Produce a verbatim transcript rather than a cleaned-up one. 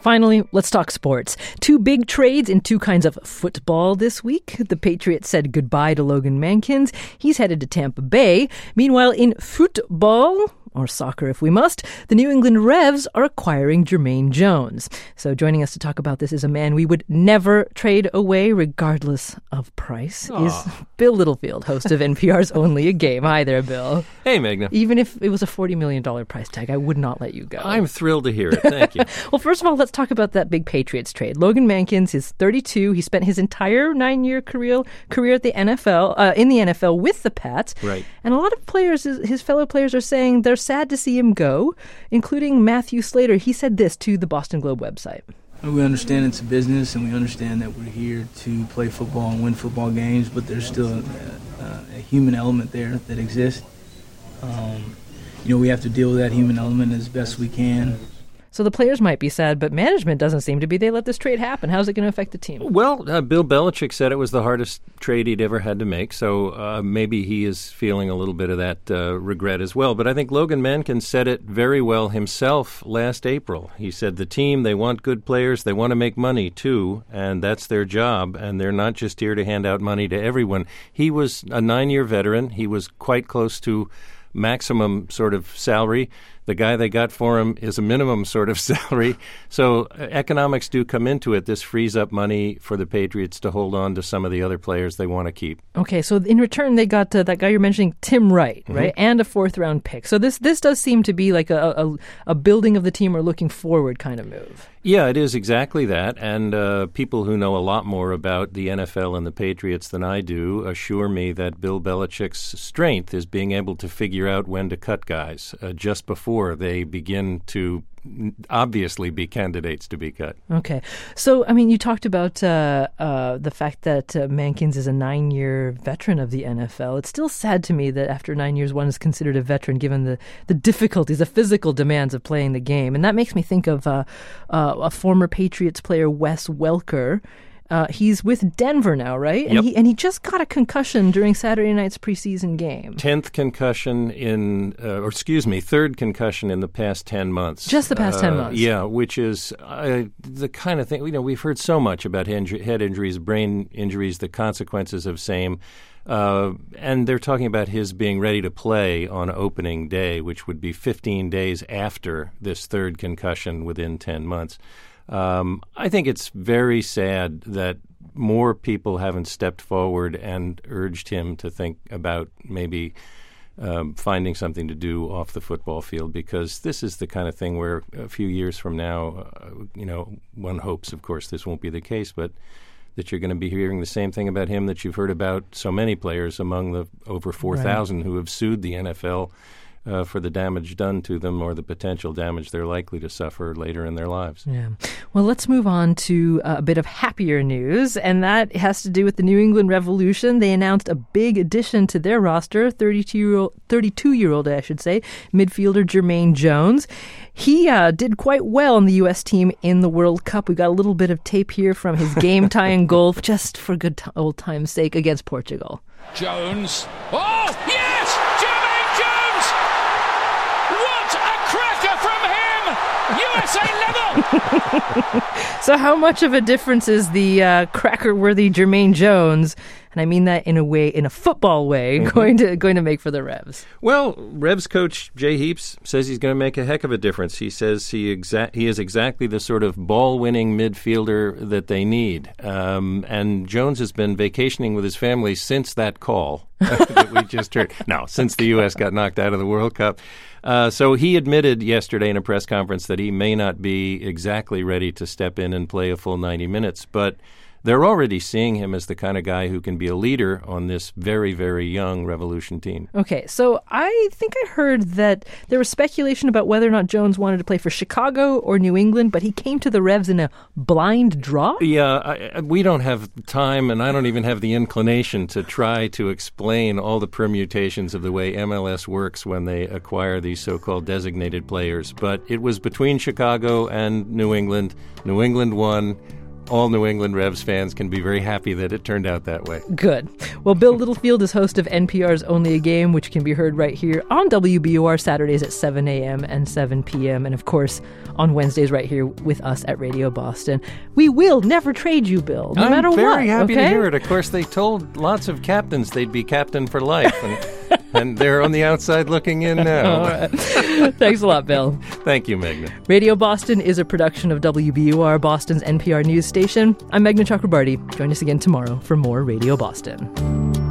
Finally, let's talk sports. Two big trades in two kinds of football this week. The Patriots said goodbye to Logan Mankins. He's headed to Tampa Bay. Meanwhile, in football, or soccer if we must, the New England Revs are acquiring Jermaine Jones. So joining us to talk about this is a man we would never trade away regardless of price, Aww. is Bill Littlefield, host of N P R's Only a Game. Hi there, Bill. Hey, Meghna. Even if it was a forty million dollars price tag, I would not let you go. I'm thrilled to hear it. Thank you. Well, first of all, let's talk about that big Patriots trade. Logan Mankins is thirty-two. He spent his entire nine-year career career at the N F L, uh, in the N F L with the Pats. Right. And a lot of players, his fellow players, are saying they're sad to see him go, including Matthew Slater. He said this to the Boston Globe website. We understand it's a business, and we understand that we're here to play football and win football games, but there's still a, a, a human element there that exists. Um, you know, we have to deal with that human element as best we can. So the players might be sad, but management doesn't seem to be. They let this trade happen. How's it going to affect the team? Well, uh, Bill Belichick said it was the hardest trade he'd ever had to make, so uh, maybe he is feeling a little bit of that uh, regret as well. But I think Logan Mankins said it very well himself last April. He said the team, they want good players, they want to make money too, and that's their job, and they're not just here to hand out money to everyone. He was a nine-year veteran. He was quite close to maximum sort of salary. The guy they got for him is a minimum sort of salary. So uh, economics do come into it. This frees up money for the Patriots to hold on to some of the other players they want to keep. Okay, so in return, they got uh, that guy you're mentioning, Tim Wright, Mm-hmm. right? And a fourth-round pick. So this this does seem to be like a, a, a building of the team or looking forward kind of move. Yeah, it is exactly that. And uh, people who know a lot more about the N F L and the Patriots than I do assure me that Bill Belichick's strength is being able to figure out when to cut guys uh, just before they begin to obviously be candidates to be cut. Okay. So, I mean, you talked about uh, uh, the fact that uh, Mankins is a nine-year veteran of the N F L. It's still sad to me that after nine years, one is considered a veteran given the, the difficulties, the physical demands of playing the game. And that makes me think of uh, uh, a former Patriots player, Wes Welker. Uh, he's with Denver now, right? And yep. he and he just got a concussion during Saturday night's preseason game. Tenth concussion in, uh, or excuse me, third concussion in the past ten months. Just the past uh, ten months. Yeah, which is uh, the kind of thing, you know, we've heard so much about head injuries, brain injuries, the consequences of same. Uh, and they're talking about his being ready to play on opening day, which would be fifteen days after this third concussion within ten months. Um, I think it's very sad that more people haven't stepped forward and urged him to think about maybe um, finding something to do off the football field, because this is the kind of thing where a few years from now, uh, you know, one hopes, of course, this won't be the case, but that you're going to be hearing the same thing about him that you've heard about so many players among the over four thousand right. who have sued the N F L Uh, for the damage done to them or the potential damage they're likely to suffer later in their lives. Yeah. Well, let's move on to uh, a bit of happier news, and that has to do with the New England Revolution. They announced a big addition to their roster, thirty-two-year-old, thirty-two-year-old, I should say, midfielder Jermaine Jones. He uh, did quite well on the U S team in the World Cup. We got a little bit of tape here from his game-tying goal, just for good t- old time's sake, against Portugal. Jones. Oh, yes! Jermaine Jones! What a cracker from him! U S A level! So how much of a difference is the uh, cracker-worthy Jermaine Jones, and I mean that in a way, in a football way, mm-hmm. going to going to make for the Revs? Well, Revs coach Jay Heaps says he's going to make a heck of a difference. He says he exa- he is exactly the sort of ball-winning midfielder that they need. Um, and Jones has been vacationing with his family since that call that we just heard. No, since the U S got knocked out of the World Cup. Uh, so he admitted yesterday in a press conference that he may not be exactly ready to step in and play a full ninety minutes, but they're already seeing him as the kind of guy who can be a leader on this very, very young Revolution team. Okay, so I think I heard that there was speculation about whether or not Jones wanted to play for Chicago or New England, but he came to the Revs in a blind draw? Yeah, I, we don't have time, and I don't even have the inclination to try to explain all the permutations of the way M L S works when they acquire these so-called designated players. But it was between Chicago and New England. New England won. all New England Revs fans can be very happy that it turned out that way. Good. Well, Bill Littlefield is host of N P R's Only a Game, which can be heard right here on W B U R Saturdays at seven a.m. and seven p.m. And, of course, on Wednesdays right here with us at Radio Boston. We will never trade you, Bill, no I'm matter what. I'm very happy okay? to hear it. Of course, they told lots of captains they'd be captain for life, and, and they're on the outside looking in now. All right. Thanks a lot, Bill. Thank you, Meghna. Radio Boston is a production of W B U R, Boston's N P R news station. I'm Meghna Chakrabarti. Join us again tomorrow for more Radio Boston.